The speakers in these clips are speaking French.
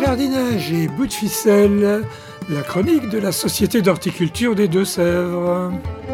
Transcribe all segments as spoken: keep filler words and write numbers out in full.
Jardinage et bout de ficelle, la chronique de la Société d'horticulture des Deux-Sèvres.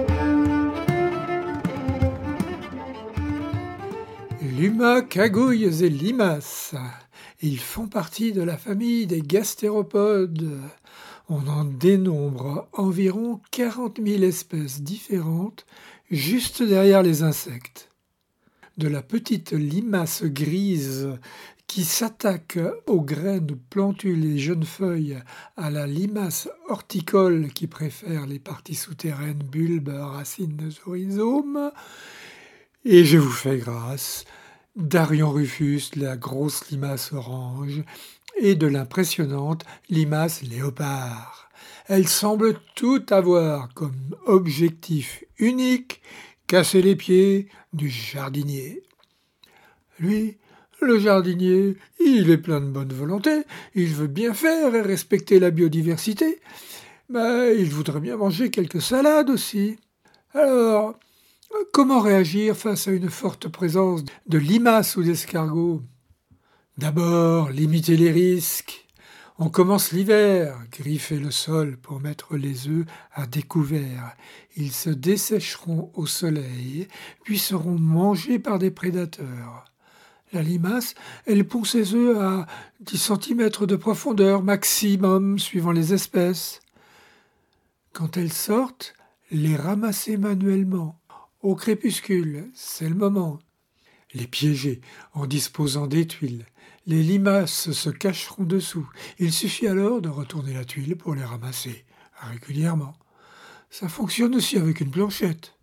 Luma, cagouilles et limaces. Ils font partie de la famille des gastéropodes. On en dénombre environ quarante mille espèces différentes juste derrière les insectes. De la petite limace grise qui s'attaque aux graines, plantules et jeunes feuilles, à la limace horticole qui préfère les parties souterraines, bulbes, racines, rhizomes. Et je vous fais grâce d'Arion rufus, la grosse limace orange, et de l'impressionnante limace léopard. Elle semble tout avoir comme objectif unique, casser les pieds du jardinier. Lui, le jardinier, il est plein de bonne volonté, il veut bien faire et respecter la biodiversité, mais il voudrait bien manger quelques salades aussi. Alors, comment réagir face à une forte présence de limaces ou d'escargots ? D'abord, limiter les risques. On commence l'hiver, griffer le sol pour mettre les œufs à découvert. Ils se dessécheront au soleil, puis seront mangés par des prédateurs. La limace, elle pond ses œufs à dix centimètres de profondeur maximum, suivant les espèces. Quand elles sortent, les ramasser manuellement. Au crépuscule, c'est le moment. Les piéger en disposant des tuiles. Les limaces se cacheront dessous. Il suffit alors de retourner la tuile pour les ramasser régulièrement. Ça fonctionne aussi avec une planchette.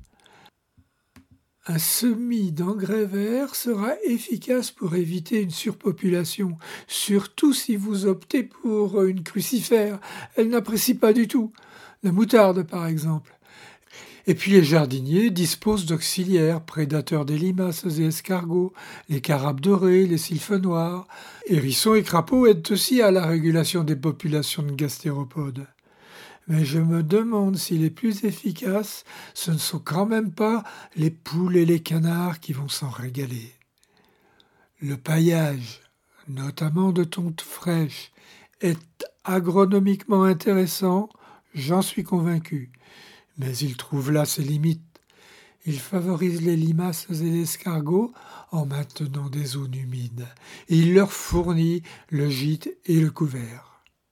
Un semis d'engrais vert sera efficace pour éviter une surpopulation, surtout si vous optez pour une crucifère. Elle n'apprécie pas du tout. La moutarde, par exemple. Et puis les jardiniers disposent d'auxiliaires, prédateurs des limaces et escargots, les carapes dorées, les sylphes noirs. Hérissons et crapauds aident aussi à la régulation des populations de gastéropodes. Mais je me demande si les plus efficaces, ce ne sont quand même pas les poules et les canards qui vont s'en régaler. Le paillage, notamment de tontes fraîches, est agronomiquement intéressant, j'en suis convaincu. Mais il trouve là ses limites. Il favorise les limaces et les escargots en maintenant des zones humides. Et il leur fournit le gîte et le couvert.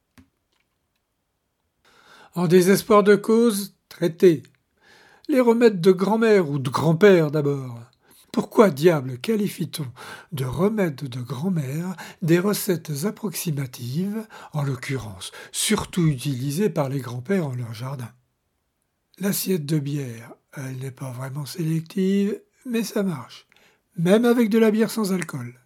En désespoir de cause, traitez. Les remèdes de grand-mère ou de grand-père d'abord. Pourquoi diable qualifie-t-on de remèdes de grand-mère des recettes approximatives, en l'occurrence surtout utilisées par les grands-pères en leur jardin ? L'assiette de bière, elle n'est pas vraiment sélective, mais ça marche, même avec de la bière sans alcool.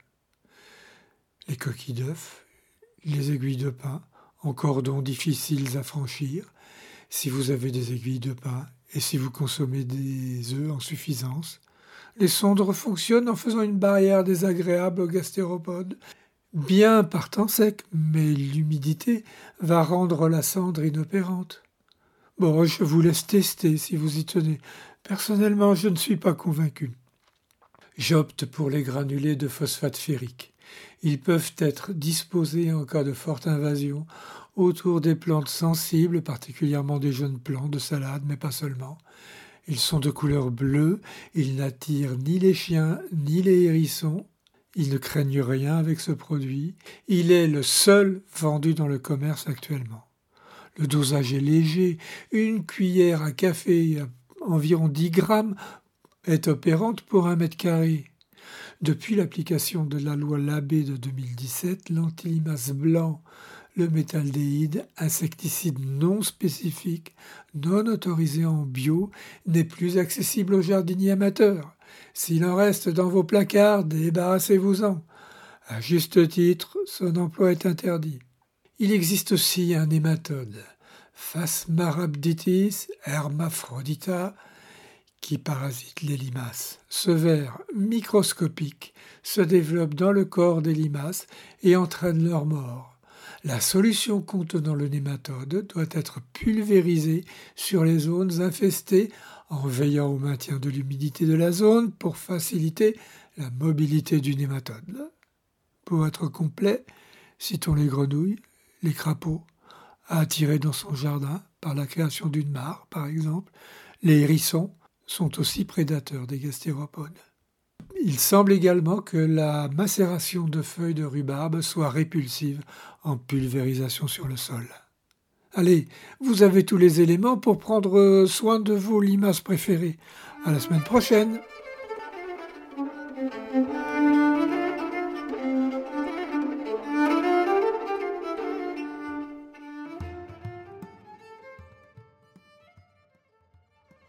Les coquilles d'œufs, les aiguilles de pin, en cordons difficiles à franchir, si vous avez des aiguilles de pin et si vous consommez des œufs en suffisance. Les cendres fonctionnent en faisant une barrière désagréable aux gastéropodes, bien par temps sec, mais l'humidité va rendre la cendre inopérante. Bon, je vous laisse tester si vous y tenez. Personnellement, je ne suis pas convaincu. J'opte pour les granulés de phosphate ferrique. Ils peuvent être disposés en cas de forte invasion autour des plantes sensibles, particulièrement des jeunes plants de salade, mais pas seulement. Ils sont de couleur bleue, ils n'attirent ni les chiens ni les hérissons. Ils ne craignent rien avec ce produit. Il est le seul vendu dans le commerce actuellement. Le dosage est léger, une cuillère à café à environ dix grammes est opérante pour un mètre carré. Depuis l'application de la loi Labbé de deux mille dix-sept, l'antilimace blanc, le méthaldéhyde, insecticide non spécifique, non autorisé en bio, n'est plus accessible aux jardiniers amateurs. S'il en reste dans vos placards, débarrassez-vous-en. À juste titre, son emploi est interdit. Il existe aussi un nématode, Phasmarabditis hermaphrodita, qui parasite les limaces. Ce ver microscopique se développe dans le corps des limaces et entraîne leur mort. La solution contenant le nématode doit être pulvérisée sur les zones infestées en veillant au maintien de l'humidité de la zone pour faciliter la mobilité du nématode. Pour être complet, Citons les grenouilles, les crapauds, à attirer dans son jardin par la création d'une mare, par exemple. Les hérissons sont aussi prédateurs des gastéropodes. Il semble également que la macération de feuilles de rhubarbe soit répulsive en pulvérisation sur le sol. Allez, vous avez tous les éléments pour prendre soin de vos limaces préférées. À la semaine prochaine!